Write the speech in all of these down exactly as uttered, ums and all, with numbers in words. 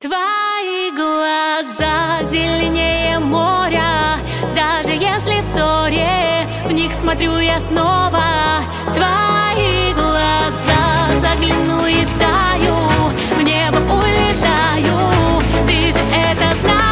Твои глаза зеленее моря, даже если в ссоре в них смотрю я снова. Твои глаза, загляну и таю, в небо улетаю, ты же это знаешь.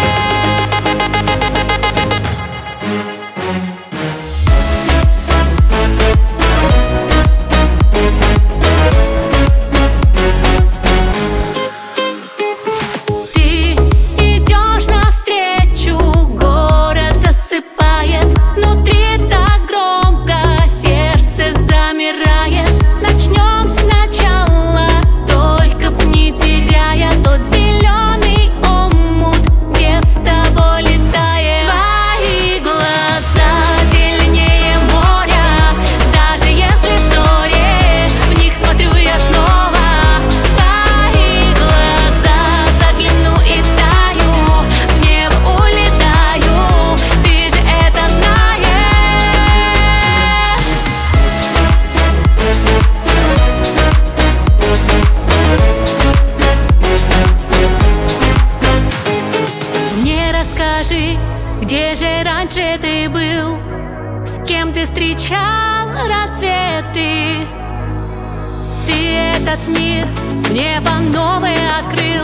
Скажи, где же раньше ты был? С кем ты встречал рассветы? Ты этот мир мне по новой открыл.